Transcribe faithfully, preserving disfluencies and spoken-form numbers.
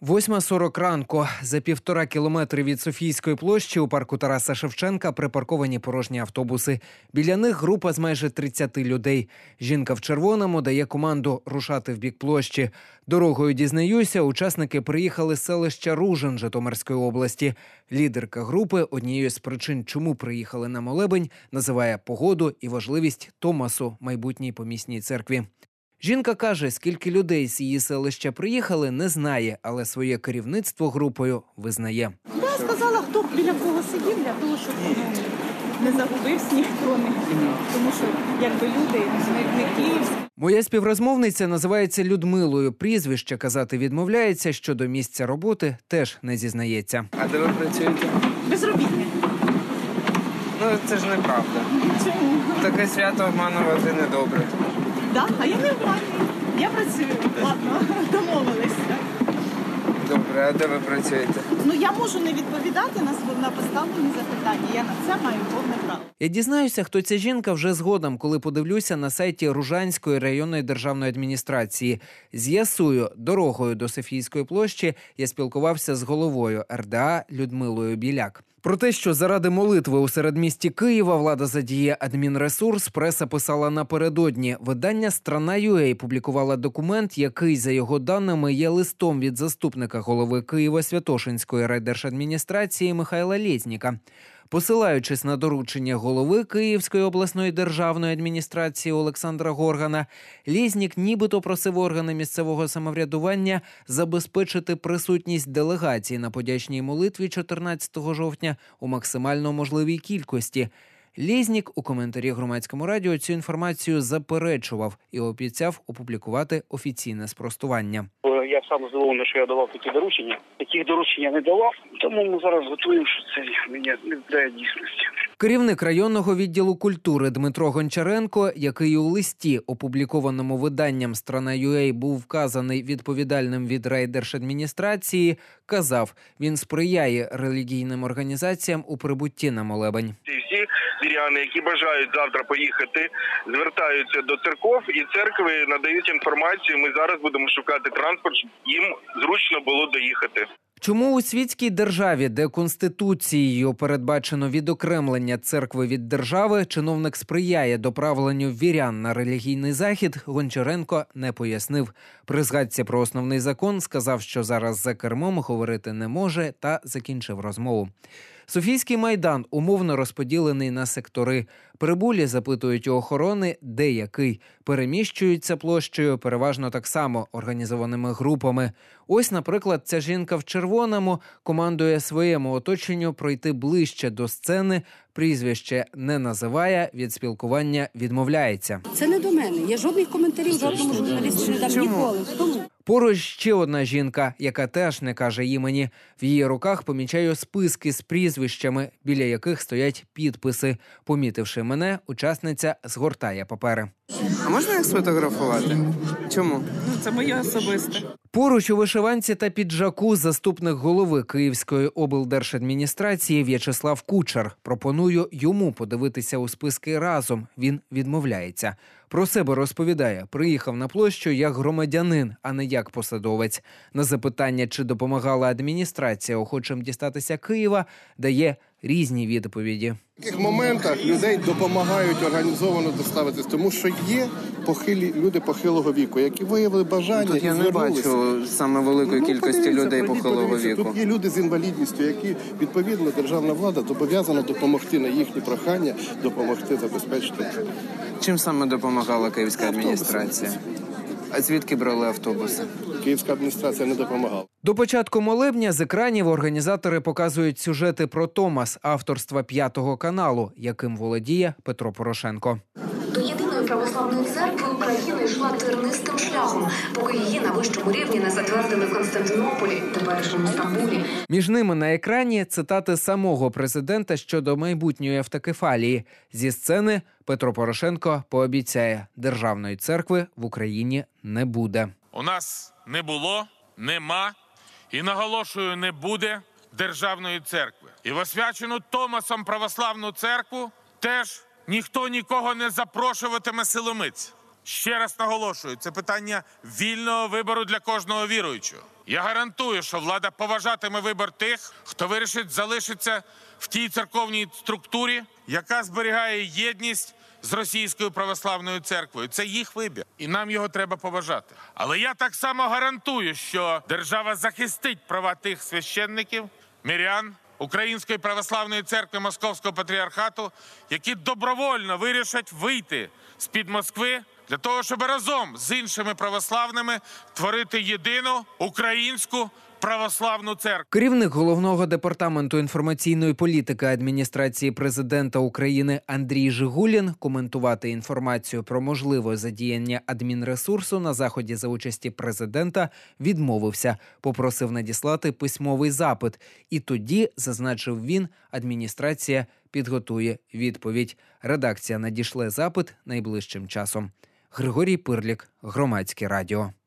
Восьма сорок ранку. За півтора кілометри від Софійської площі у парку Тараса Шевченка припарковані порожні автобуси. Біля них група з майже тридцяти людей. Жінка в червоному дає команду рушати в бік площі. Дорогою, дізнаюся, учасники приїхали з селища Ружин Житомирської області. Лідерка групи однією з причин, чому приїхали на молебень, називає погоду і важливість Томасу майбутній помісній церкві. Жінка каже, скільки людей з її селища приїхали, не знає, але своє керівництво групою визнає. Я сказала, хто біля кого сидів, для того, щоб не загубився ніхто, не, тому що якби люди не київські. Моя співрозмовниця називається Людмилою. Прізвище казати відмовляється, щодо місця роботи теж не зізнається. А де ви працюєте? Безробітні. Ну, це ж неправда. Чому? Таке свято обманувати недобре. Так, а я не обманюю. Я працюю. Ладно, домовились. Добре, а де ви працюєте? Ну, я можу не відповідати на, на поставлені запитання. Я на це маю повне право. Я дізнаюся, хто ця жінка вже згодом, коли подивлюся на сайті Ружанської районної державної адміністрації. З'ясую, дорогою до Софійської площі я спілкувався з головою ер де а Людмилою Біляк. Про те, що заради молитви у середмісті Києва влада задіє адмінресурс, преса писала напередодні. Видання «Страна.ua» публікувала документ, який, за його даними, є листом від заступника голови Києво-Святошинської райдержадміністрації Михайла Лєзніка. Посилаючись на доручення голови Київської обласної державної адміністрації Олександра Горгана, Лєзнік нібито просив органи місцевого самоврядування забезпечити присутність делегації на подячній молитві чотирнадцятого жовтня у максимально можливій кількості. Лєзнік у коментарі Громадському радіо цю інформацію заперечував і обіцяв опублікувати офіційне спростування. Я сам здивований, що я давав такі доручення. Таких доручень я не давав, тому ми зараз готуємо, що це не відповідає дійсності. Керівник районного відділу культури Дмитро Гончаренко, який у листі, опублікованому виданням «Страна.ua», був вказаний відповідальним від райдержадміністрації, казав, він сприяє релігійним організаціям у прибутті на молебень. Всі віряни, які бажають завтра поїхати, звертаються до церков, і церкви надають інформацію. Ми зараз будемо шукати транспорт, щоб їм зручно було доїхати. Чому у світській державі, де Конституцією передбачено відокремлення церкви від держави, чиновник сприяє доправленню вірян на релігійний захід, Гончаренко не пояснив. При згадці про основний закон сказав, що зараз за кермом говорити не може, та закінчив розмову. Софійський майдан умовно розподілений на сектори. Прибулі запитують у охорони, де який. Переміщуються площею переважно так само, організованими групами. Ось, наприклад, ця жінка в червоному командує своєму оточенню пройти ближче до сцени, прізвище не називає, від спілкування відмовляється. Це не до мене. Я жодних коментарів жодному журналісту не дам ніколи. Тому. Поруч ще одна жінка, яка теж не каже імені. В її руках помічаю списки з прізвищами, біля яких стоять підписи. Помітивши мене, учасниця згортає папери. А можна їх сфотографувати? Чому? Ну, це моє особисте. Поруч у вишиванці та піджаку заступник голови Київської облдержадміністрації В'ячеслав Кучер. Пропоную йому подивитися у списки разом. Він відмовляється. Про себе розповідає, приїхав на площу як громадянин, а не як посадовець. На запитання, чи допомагала адміністрація охочим дістатися Києва, дає різні відповіді. В таких моментах людей допомагають організовано доставитись, тому що є похилі люди похилого віку, які виявили бажання. Тут я і не бачу саме великої ну, кількості людей похилого віку. Тут є люди з інвалідністю, які, відповідно, державна влада зобов'язана допомогти на їхні прохання, допомогти забезпечити. Чим саме допомагала київська адміністрація? А звідки брали автобуси? Київська адміністрація не допомагала. До початку молебня з екранів організатори показують сюжети про Томас авторства п'ятого каналу, яким володіє Петро Порошенко. До єдиної православної церкви Україна йшла тернистим шляхом, поки її на вищому рівні не затвердили в Константинополі, теперішньому Стамбулі. Між ними на екрані цитати самого президента щодо майбутньої автокефалії. Зі сцени Петро Порошенко пообіцяє, державної церкви в Україні не буде. У нас не було, нема і, наголошую, не буде державної церкви. І в освячену Томасом православну церкву теж ніхто нікого не запрошуватиме силомиць. Ще раз наголошую, це питання вільного вибору для кожного віруючого. Я гарантую, що влада поважатиме вибір тих, хто вирішить залишитися в тій церковній структурі, яка зберігає єдність з Російською православною церквою. Це їх вибір, і нам його треба поважати. Але я так само гарантую, що держава захистить права тих священників, мирян, Української православної церкви Московського патріархату, які добровольно вирішать вийти з-під Москви для того, щоб разом з іншими православними творити єдину українську православну церкву. Керівник Головного департаменту інформаційної політики Адміністрації президента України Андрій Жигулін коментувати інформацію про можливе задіяння адмінресурсу на заході за участі президента відмовився, попросив надіслати письмовий запит. І тоді, зазначив він, адміністрація підготує відповідь. Редакція надішле запит найближчим часом. Григорій Пирлік, Громадське радіо.